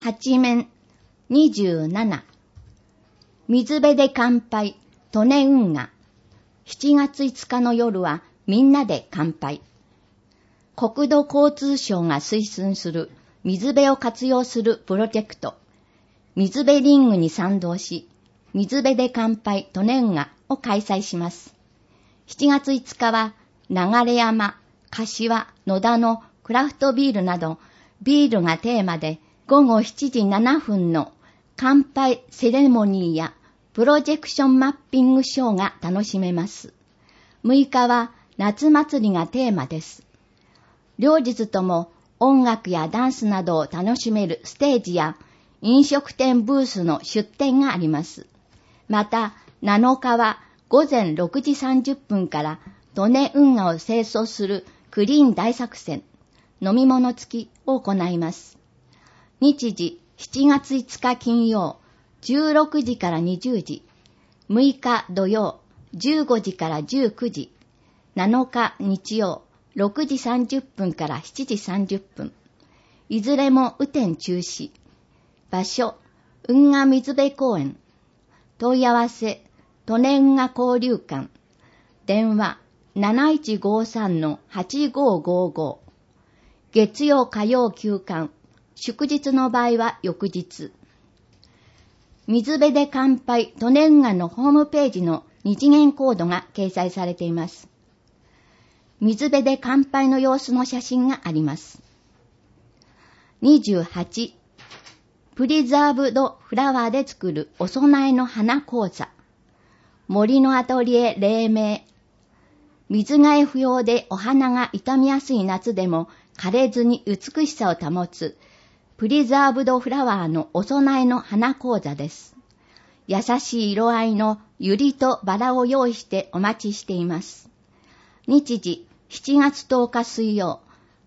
八面27水辺で乾杯利根運河7月5日の夜はみんなで乾杯。国土交通省が推進する水辺を活用するプロジェクト水辺リングに賛同し水辺で乾杯利根運河を開催します。7月5日は流山、柏、野田のクラフトビールなどビールがテーマで午後7時7分の乾杯セレモニーやプロジェクションマッピングショーが楽しめます。6日は夏祭りがテーマです。両日とも音楽やダンスなどを楽しめるステージや飲食店ブースの出店があります。また7日は午前6時30分から利根運河を清掃するクリーン大作戦、飲み物付きを行います。日時7月5日金曜16時から20時、6日土曜15時から19時、7日日曜6時30分から7時30分。いずれも雨天中止。場所、運河水辺公園。問い合わせ、利根運河交流館。電話、7153-8555。月曜火曜休館。祝日の場合は翌日。水辺で乾杯利根運河のホームページの二次元コードが掲載されています。水辺で乾杯の様子の写真があります。28、プリザーブドフラワーで作るお供えの花講座。森のアトリエ黎明。水替え不要でお花が傷みやすい夏でも枯れずに美しさを保つプリザーブドフラワーのお供えの花講座です。優しい色合いのユリとバラを用意してお待ちしています。日時7月10日水曜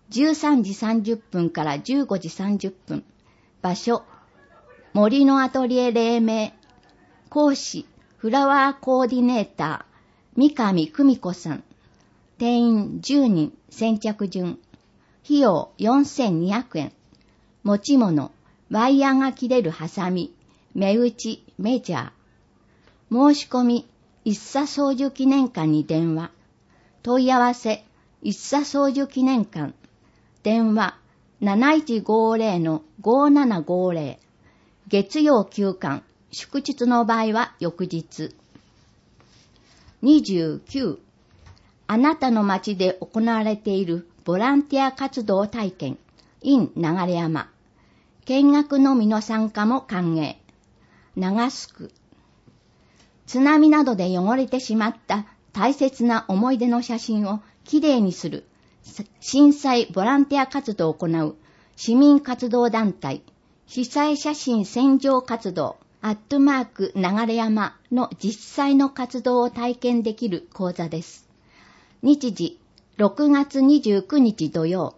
13時30分から15時30分。場所、森のアトリエ黎明。講師、フラワーコーディネーター、三上久美子さん。定員10人、先着順。費用4200円。持ち物、ワイヤーが切れるハサミ、目打ち、メジャー。申し込み、一茶宗樹記念館に電話。問い合わせ、一茶宗樹記念館。電話、7150-5750。月曜休館、祝日の場合は翌日。29、あなたの街で行われているボランティア活動体験。in 流山。見学のみの参加も歓迎。長須区。津波などで汚れてしまった大切な思い出の写真をきれいにする震災ボランティア活動を行う市民活動団体被災写真洗浄活動流山の実際の活動を体験できる講座です。日時6月29日土曜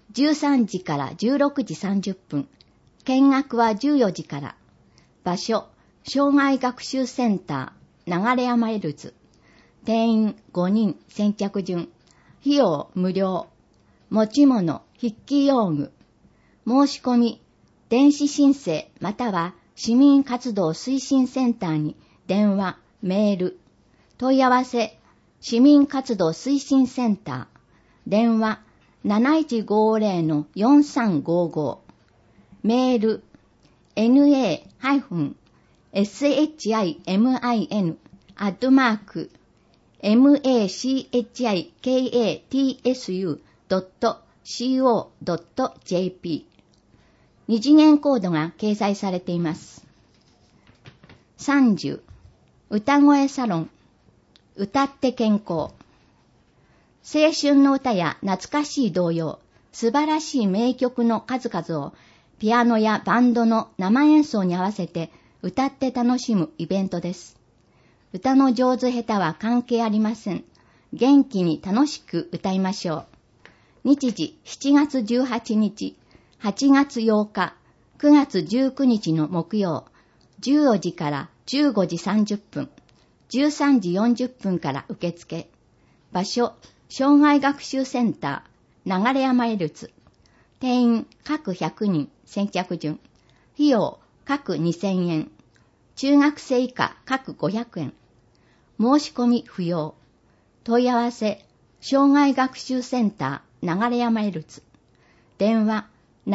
13時から16時30分。見学は14時から。場所、障害学習センター、流山エルズ。定員5人、先着順。費用無料。持ち物、筆記用具。申し込み、電子申請または市民活動推進センターに電話、メール。問い合わせ、市民活動推進センター。電話、7150-4355。メール、na-machikatsu.co.jp。二次元コードが掲載されています。30、歌声サロン。歌って健康。青春の歌や懐かしい童謡、素晴らしい名曲の数々をピアノやバンドの生演奏に合わせて歌って楽しむイベントです。歌の上手下手は関係ありません。元気に楽しく歌いましょう。日時7月18日、8月8日、9月19日の木曜、14時から15時30分、13時40分から受付。場所、障害学習センター、流山エルツ。定員各100人、先着順。 費用各2000円。中学生以下各500円。申し込み不要。問い合わせ、障害学習センター流山エルツ。電話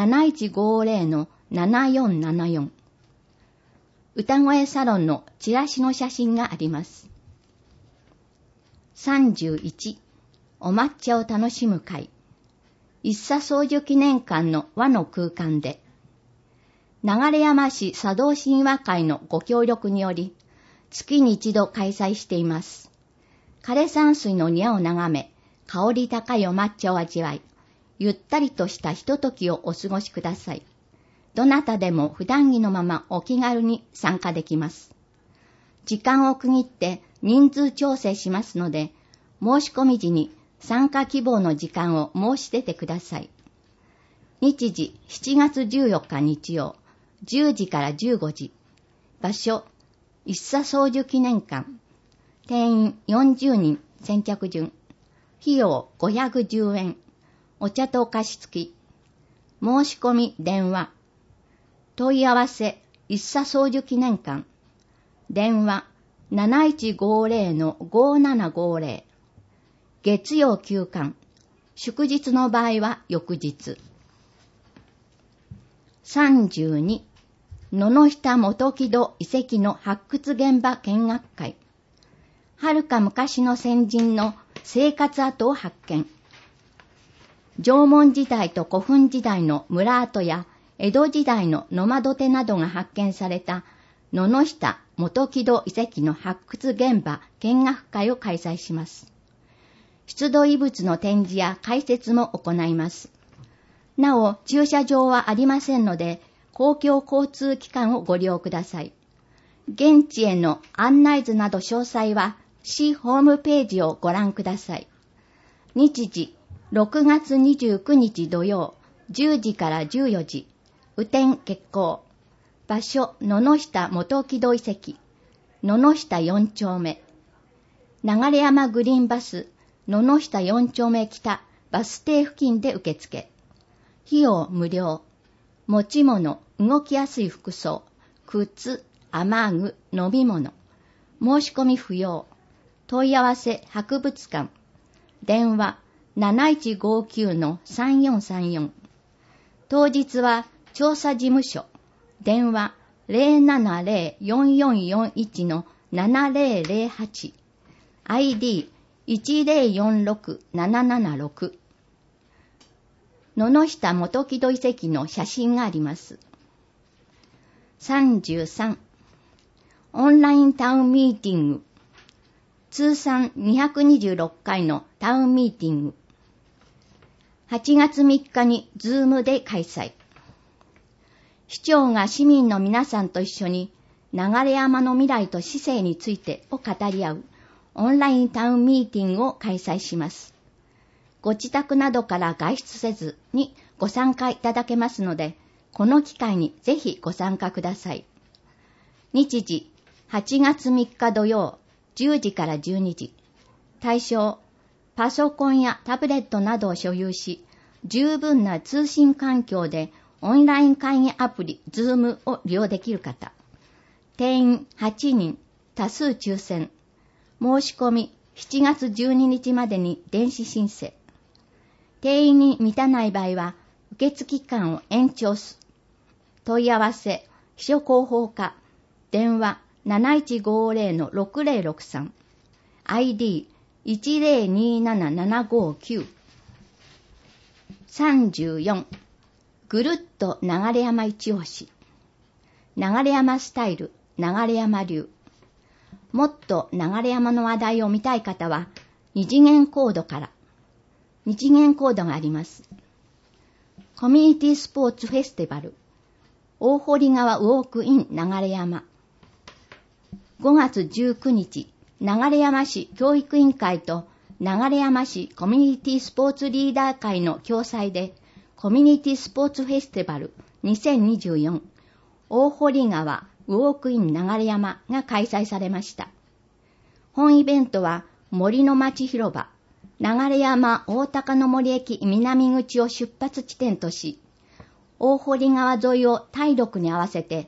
7150-7474。歌声サロンのチラシの写真があります。31、お抹茶を楽しむ会。一茶宗樹記念館の和の空間で、流山市茶道神話会のご協力により、月に一度開催しています。枯山水の庭を眺め、香り高いお抹茶を味わい、ゆったりとしたひとときをお過ごしください。どなたでも普段着のままお気軽に参加できます。時間を区切って人数調整しますので、申し込み時に参加希望の時間を申し出てください。日時7月14日日曜、10時から15時。場所、一茶宗樹記念館。定員40人先着順。費用510円。お茶とお菓子付き。申し込み電話。問い合わせ、一茶宗樹記念館。電話 7150-5750。月曜休館。祝日の場合は翌日。32、野々下元木戸遺跡の発掘現場見学会。はるか昔の先人の生活跡を発見。縄文時代と古墳時代の村跡や江戸時代の野間土手などが発見された野々下元木戸遺跡の発掘現場見学会を開催します。出土遺物の展示や解説も行います。なお、駐車場はありませんので、公共交通機関をご利用ください。現地への案内図など詳細は市ホームページをご覧ください。日時、6月29日土曜、10時から14時。雨天決行。場所、野々下元木戸遺跡。野々下4丁目。流山グリーンバス、野々下4丁目北バス停付近で受付。費用無料。持ち物、動きやすい服装、靴、雨具、飲み物。申し込み不要。問い合わせ博物館。電話 7159-3434。当日は調査事務所。電話 070-4441-7008。ID 1046776。野々下元木戸遺跡の写真があります。33、オンラインタウンミーティング。通算226回のタウンミーティング。8月3日にズームで開催。市長が市民の皆さんと一緒に流山の未来と市政についてを語り合うオンラインタウンミーティングを開催します。ご自宅などから外出せずにご参加いただけますので、この機会にぜひご参加ください。日時、8月3日土曜、10時から12時。対象、パソコンやタブレットなどを所有し、十分な通信環境でオンライン会議アプリ Zoom を利用できる方。定員8人、多数抽選。申し込み7月12日までに電子申請。定員に満たない場合は、受付期間を延長す。問い合わせ、秘書広報課。電話 7150-6063。ID 1027759。34、ぐるっと流山一押し。流山スタイル、流山流。もっと流山の話題を見たい方は、二次元コードから。二次元コードがあります。コミュニティスポーツフェスティバル。大堀川ウォークイン流山。5月19日、流山市教育委員会と流山市コミュニティスポーツリーダー会の共催で、コミュニティスポーツフェスティバル2024大堀川ウォークイン流山が開催されました。本イベントは森の町広場、流山大高の森駅南口を出発地点とし、 大堀川沿いを体力に合わせて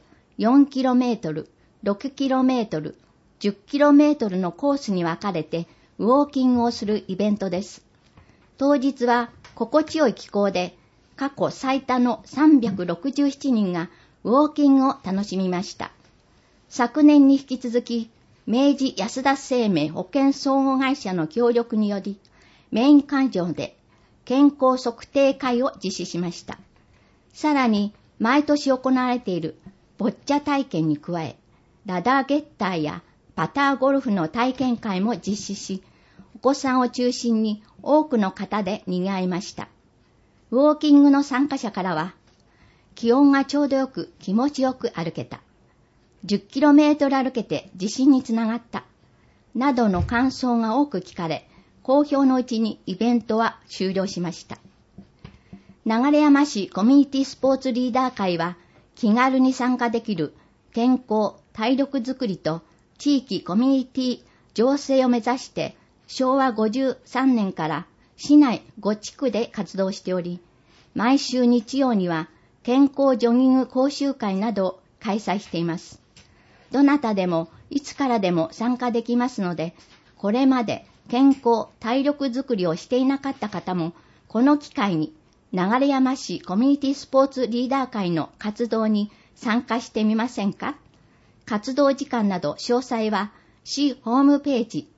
4km、6km、10km のコースに分かれてウォーキングをするイベントです。当日は心地よい気候で過去最多の367人がウォーキングを楽しみました。昨年に引き続き、明治安田生命保険相互会社の協力により、メイン会場で健康測定会を実施しました。さらに、毎年行われているボッチャ体験に加え、ラダーゲッターやパターゴルフの体験会も実施し、お子さんを中心に多くの方で賑わいました。ウォーキングの参加者からは、気温がちょうどよく気持ちよく歩けた。10km 歩けて自信につながった。などの感想が多く聞かれ、好評のうちにイベントは終了しました。流山市コミュニティスポーツリーダー会は、気軽に参加できる健康・体力づくりと地域コミュニティ醸成を目指して、昭和53年から市内5地区で活動しており、毎週日曜には健康ジョギング講習会などを開催しています。どなたでもいつからでも参加できますので、これまで健康・体力づくりをしていなかった方も、この機会に流山市コミュニティスポーツリーダー会の活動に参加してみませんか？活動時間など詳細は市ホームページ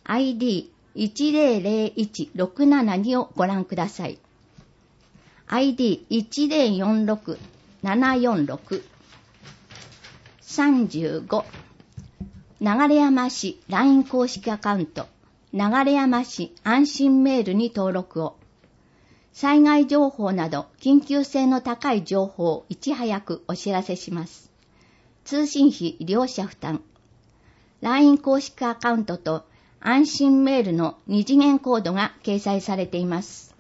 ID1001-672 をご覧ください。ID1046-746 35流山市 LINE 公式アカウント流山市安心メールに登録を。災害情報など緊急性の高い情報をいち早くお知らせします。通信費両者負担。LINE 公式アカウントと安心メールの2次元コードが掲載されています。